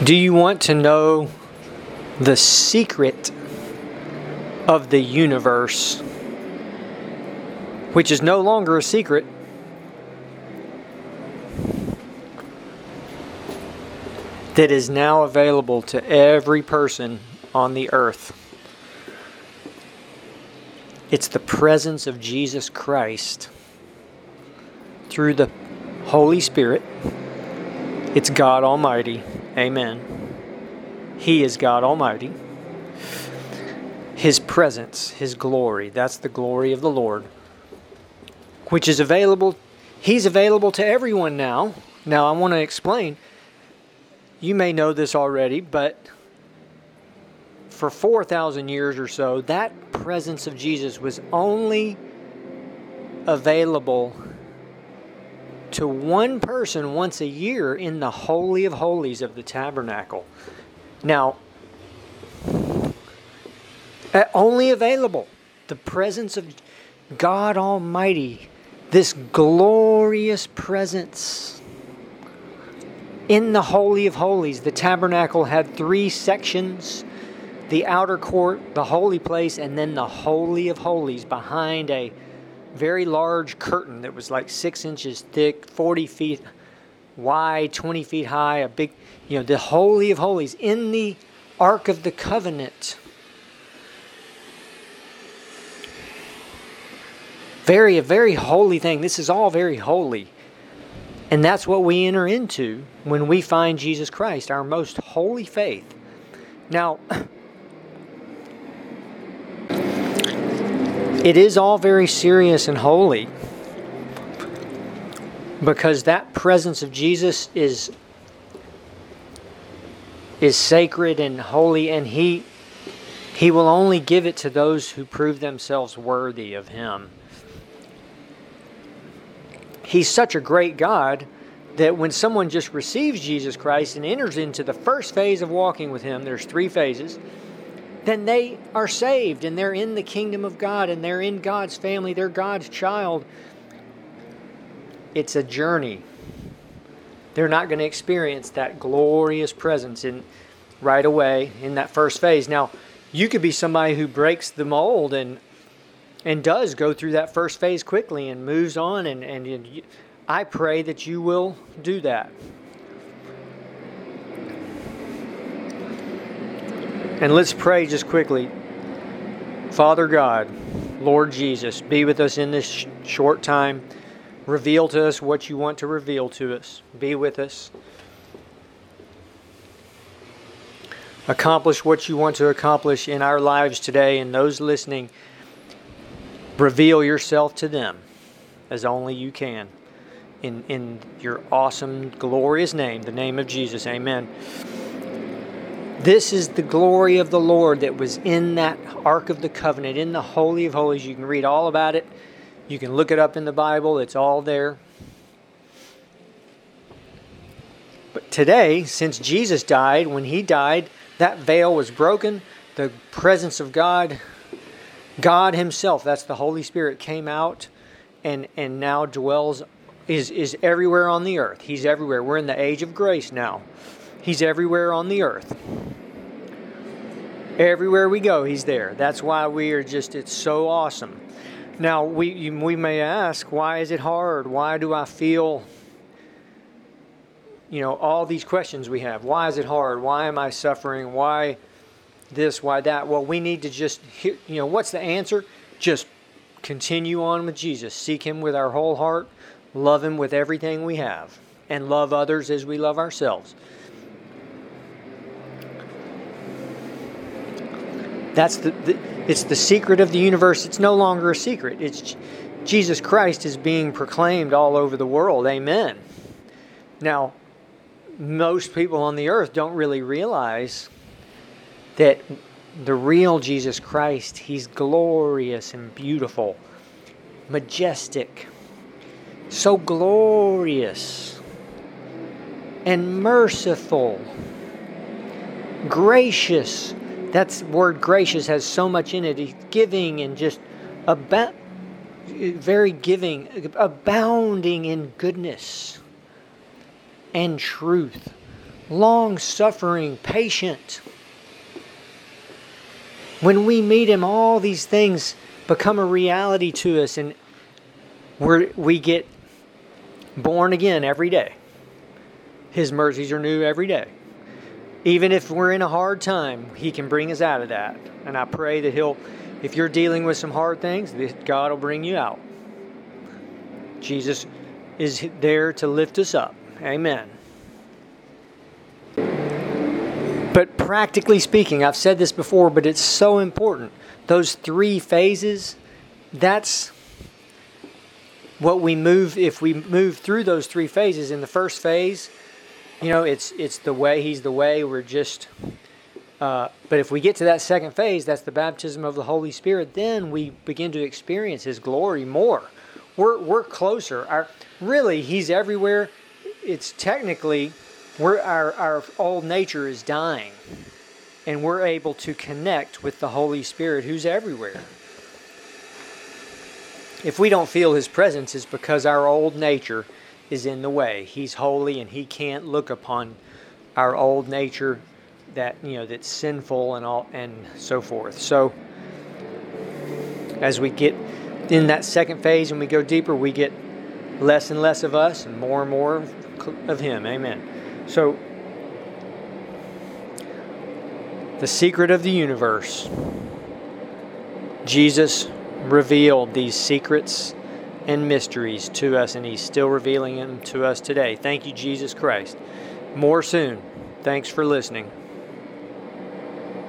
Do you want to know the secret of the universe, which is no longer a secret? That is now available to every person on the earth. It's the presence of Jesus Christ through the Holy Spirit. It's God Almighty. Amen. He is God Almighty. His presence, His glory, that's the glory of the Lord, which is available. He's available to everyone now. Now I want to explain. You may know this already, but for 4,000 years or so, that presence of Jesus was only available to one person once a year in the Holy of Holies of the tabernacle. Now, only available. The presence of God Almighty, this glorious presence in the Holy of Holies. The tabernacle had 3 sections: the outer court, the holy place, and then the Holy of Holies behind a very large curtain that was like 6 inches thick, 40 feet wide, 20 feet high, a big, the Holy of Holies in the Ark of the Covenant. A very holy thing. This is all very holy. And that's what we enter into when we find Jesus Christ, our most holy faith. Now, it is all very serious and holy because that presence of Jesus is sacred and holy, and He will only give it to those who prove themselves worthy of Him. He's such a great God that when someone just receives Jesus Christ and enters into the first phase of walking with Him, there's 3 phases, then they are saved and they're in the kingdom of God and they're in God's family, they're God's child. It's a journey. They're not going to experience that glorious presence right away in that first phase. Now, you could be somebody who breaks the mold and does go through that first phase quickly and moves on, and I pray that you will do that. And let's pray just quickly. Father God, Lord Jesus, be with us in this short time. Reveal to us what you want to reveal to us. Be with us. Accomplish what you want to accomplish in our lives today, and those listening, reveal yourself to them as only you can. In your awesome, glorious name, the name of Jesus. Amen. This is the glory of the Lord that was in that Ark of the Covenant, in the Holy of Holies. You can read all about it. You can look it up in the Bible. It's all there. But today, since Jesus died, when He died, that veil was broken. The presence of God Himself, that's the Holy Spirit, came out and now dwells, is everywhere on the earth. He's everywhere. We're in the age of grace now. He's everywhere on the earth. Everywhere we go, He's there. That's why it's so awesome. Now, we may ask, why is it hard? Why do I feel, all these questions we have. Why is it hard? Why am I suffering? Why this? Why that? Well, we need to just hear, what's the answer? Just continue on with Jesus. Seek Him with our whole heart. Love Him with everything we have. And love others as we love ourselves. It's the secret of the universe. It's no longer a secret. It's Jesus Christ is being proclaimed all over the world. Amen. Now, most people on the earth don't really realize that the real Jesus Christ, He's glorious and beautiful, majestic, so glorious and merciful, gracious. That word gracious has so much in it. He's giving and just very giving, abounding in goodness and truth, long-suffering, patient. When we meet Him, all these things become a reality to us, and we get born again every day. His mercies are new every day. Even if we're in a hard time, He can bring us out of that. And I pray that He'll, if you're dealing with some hard things, that God will bring you out. Jesus is there to lift us up. Amen. But practically speaking, I've said this before, but it's so important. Those 3 phases, that's what we move. If we move through those 3 phases, in the first phase, it's the way. He's the way. We're just. But if we get to that second phase, that's the baptism of the Holy Spirit. Then we begin to experience His glory more. We're closer. Really, He's everywhere. It's technically, our old nature is dying, and we're able to connect with the Holy Spirit, who's everywhere. If we don't feel His presence, it's because our old nature is in the way. He's holy, and He can't look upon our old nature that's sinful and all and so forth. So as we get in that second phase and we go deeper, we get less and less of us and more of Him. Amen. So the secret of the universe. Jesus revealed these secrets and mysteries to us, and He's still revealing them to us today. Thank you, Jesus Christ. More soon. Thanks for listening.